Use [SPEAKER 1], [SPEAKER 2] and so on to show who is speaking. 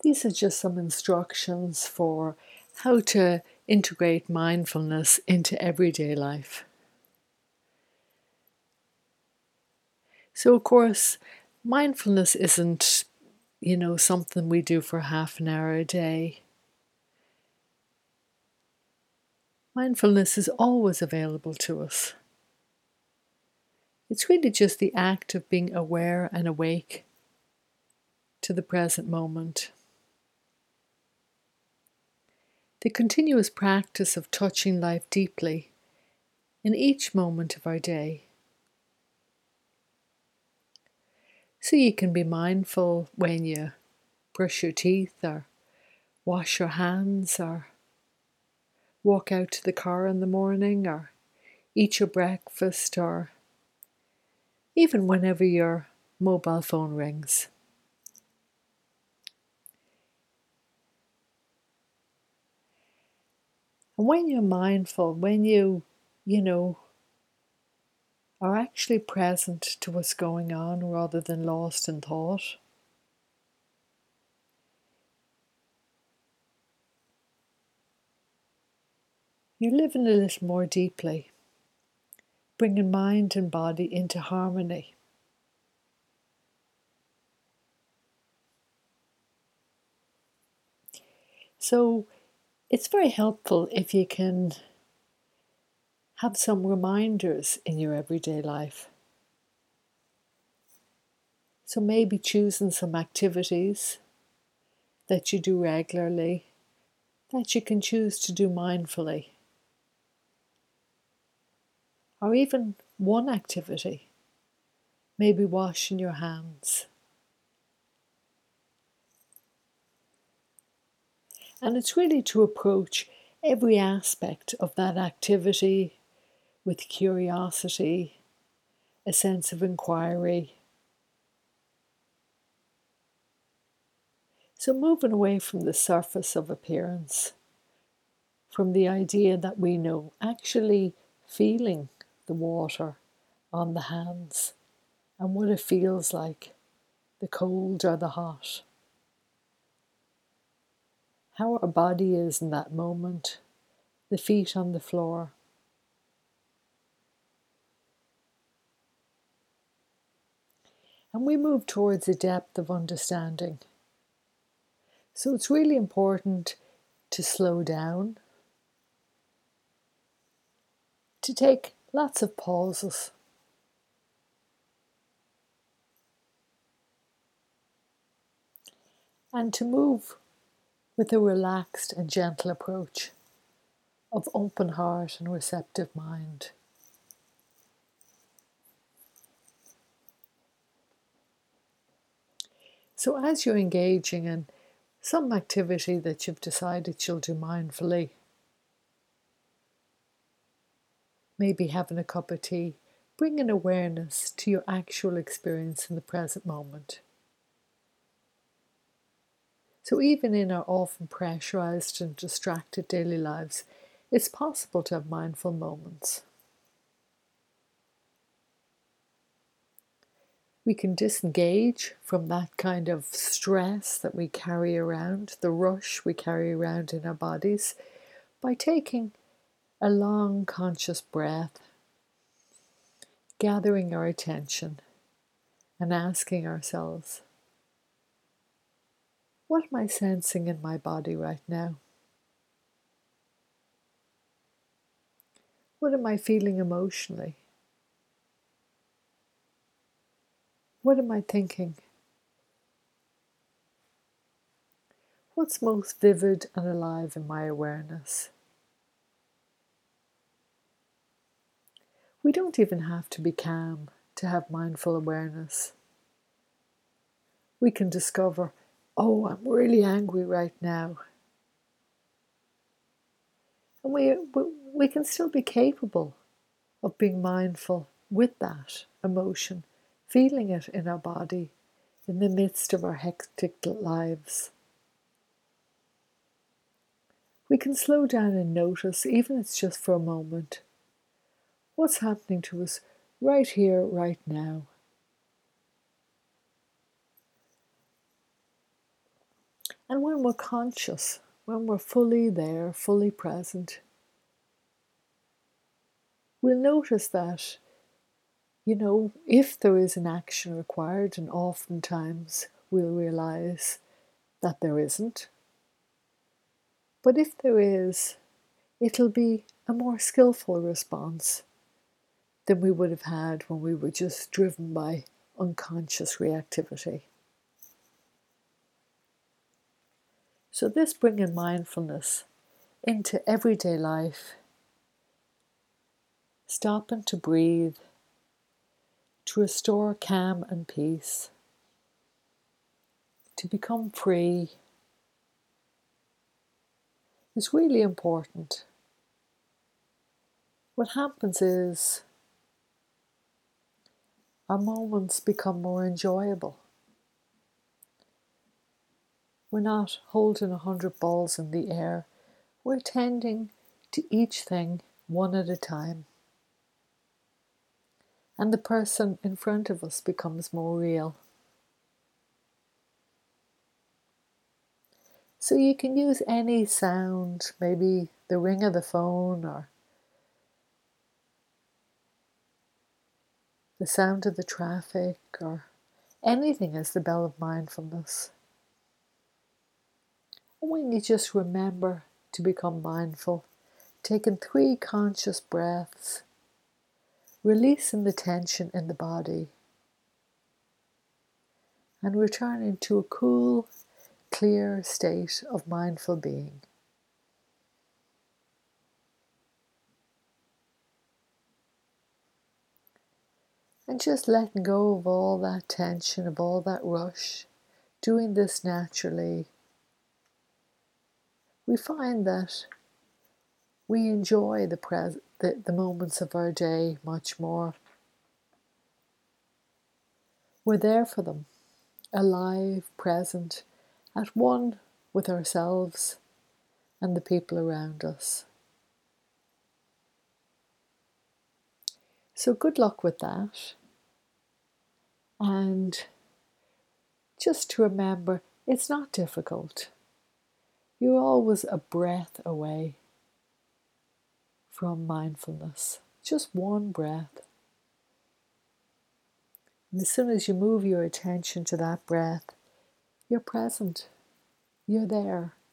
[SPEAKER 1] These are just some instructions for how to integrate mindfulness into everyday life. So, of course, mindfulness isn't, something we do for half an hour a day. Mindfulness is always available to us. It's really just the act of being aware and awake to the present moment. The continuous practice of touching life deeply in each moment of our day. So you can be mindful when you brush your teeth or wash your hands or walk out to the car in the morning or eat your breakfast or even whenever your mobile phone rings. And when you're mindful, when you are actually present to what's going on rather than lost in thought, you live in a little more deeply, bringing mind and body into harmony. So it's very helpful if you can have some reminders in your everyday life. So maybe choosing some activities that you do regularly that you can choose to do mindfully. Or even one activity, maybe washing your hands. And it's really to approach every aspect of that activity with curiosity, a sense of inquiry. So moving away from the surface of appearance, from the idea that we know, actually feeling the water on the hands and what it feels like, the cold or the hot. How our body is in that moment, the feet on the floor. And we move towards a depth of understanding. So it's really important to slow down, to take lots of pauses. And to move with a relaxed and gentle approach of open heart and receptive mind. So as you're engaging in some activity that you've decided you'll do mindfully, maybe having a cup of tea, bring an awareness to your actual experience in the present moment. So even in our often pressurized and distracted daily lives, it's possible to have mindful moments. We can disengage from that kind of stress that we carry around, the rush we carry around in our bodies, by taking a long conscious breath, gathering our attention and asking ourselves, what am I sensing in my body right now? What am I feeling emotionally? What am I thinking? What's most vivid and alive in my awareness? We don't even have to be calm to have mindful awareness. We can discover, oh, I'm really angry right now. And we can still be capable of being mindful with that emotion, feeling it in our body in the midst of our hectic lives. We can slow down and notice, even if it's just for a moment, what's happening to us right here, right now. And when we're conscious, when we're fully there, fully present, we'll notice that, if there is an action required, and oftentimes we'll realize that there isn't. But if there is, it'll be a more skillful response than we would have had when we were just driven by unconscious reactivity. So this bringing mindfulness into everyday life, stopping to breathe, to restore calm and peace, to become free, is really important. What happens is our moments become more enjoyable. We're not holding 100 balls in the air. We're tending to each thing one at a time. And the person in front of us becomes more real. So you can use any sound, maybe the ring of the phone or the sound of the traffic or anything as the bell of mindfulness. And when you just remember to become mindful, taking 3 conscious breaths, releasing the tension in the body, and returning to a cool, clear state of mindful being. And just letting go of all that tension, of all that rush, doing this naturally, we find that we enjoy the moments of our day much more. We're there for them, alive, present, at one with ourselves and the people around us. So good luck with that. And just to remember, it's not difficult. You're always a breath away from mindfulness. Just one breath. And as soon as you move your attention to that breath, you're present. You're there.